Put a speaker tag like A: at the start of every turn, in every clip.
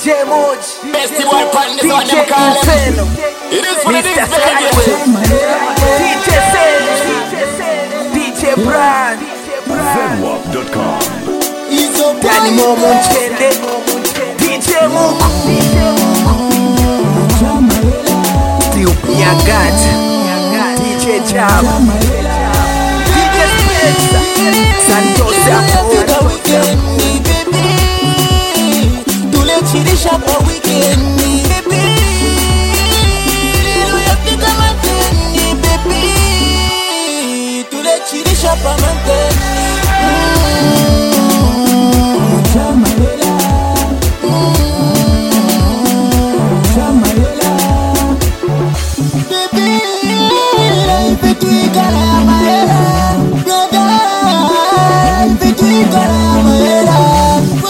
A: DJ Moj,
B: Bestie boy pan this one
A: DJ
B: them call him.
A: Inferno,
B: It is what it
A: Mr.
B: is, baby.
A: Skyway, DJ Sage, DJ Brand,
C: Zenwap.com.
A: Danny Momo Chende, DJ Momo, Ethiopia God, DJ Jam, DJ Spencer, Santos Apollo.
D: Chirisha pa weekend ni baby, lelo yafika mateni baby, tule chirisha pa mateni. Chamalela, chamalela, baby, life tuikala maela, brother, life tuikala maela.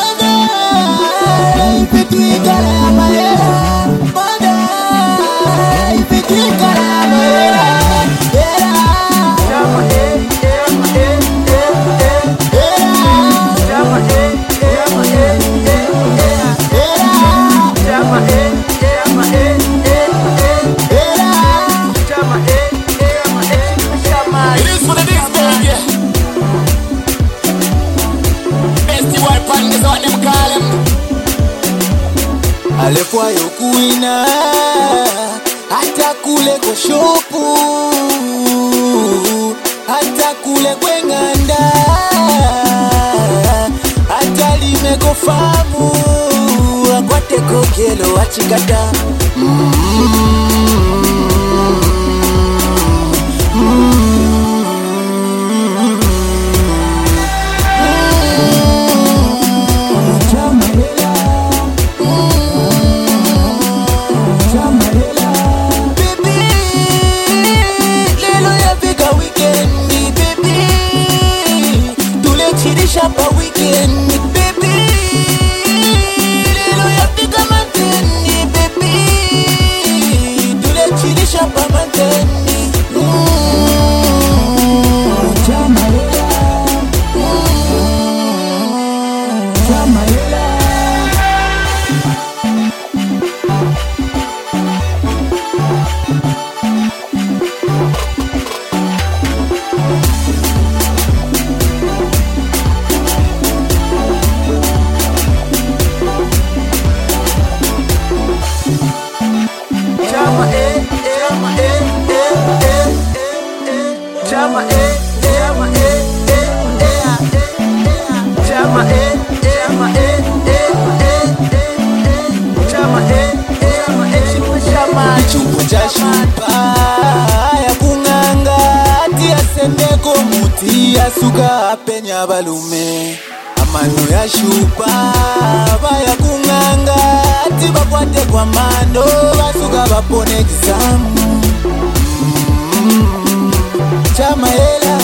D: Alefwa yokuina hata kule kwa shopu, hata kule kwenganda, hata limeko famu akwate kokelo achikata. Pa weekend baby, lelo yafika mateni baby, tule chirisha pa mateni. Chamalela, chamalela. Chupo cha shupa ya kunganga ati asendeko muti ya suka apenya balume. Amano ya shupa ya kunganga ati bakwate kwa mando basuka bapone kisamu. Chamaela,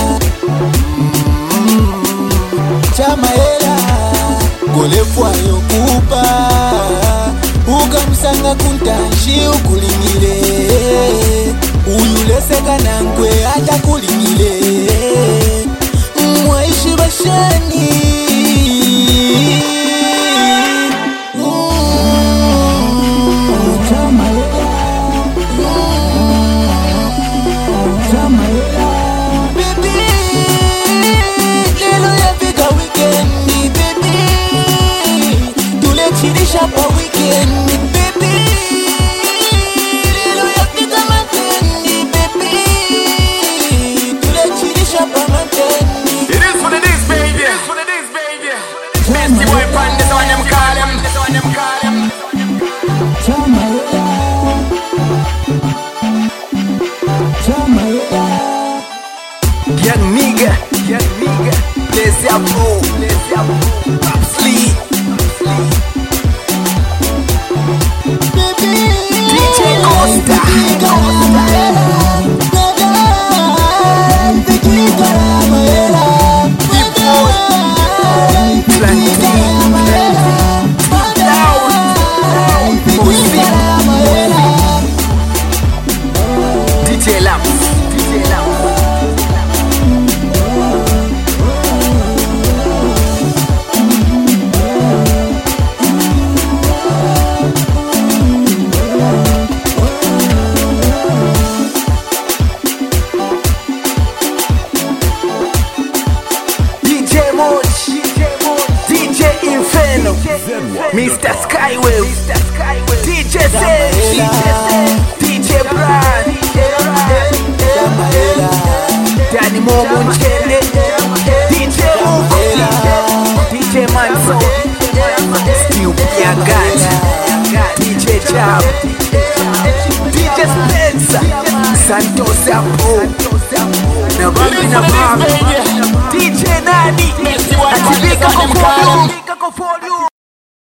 D: chamaela, golefwa yokupa ukamsanga kuntanshi ukulingile, uyuleseka nankwe hata kulingile, mwaishi bashani. Chamalela, chamalela, baby, lelo yafika weekend ni baby, tule chirisha pa weekend ni baby, lelo yafika mateni baby, tule chirisha pa mateni.
B: It is what it is, baby. It is what it is, baby. Bestie boy pan this one them call him. This one them call him.
D: Chamalela, chamalela.
A: Young nigga, bless your bro, pop sleep, DJ Costa, DJ Lamps. Mr. Skywave, DJ Sage, DJ Brad, Danny Momo Nchele, DJ Ugo, DJ Manso, Still Yagat, DJ Jab, DJ Spencer, Santos Apo, Nabambi, DJ Nani, Atibika Kofolio.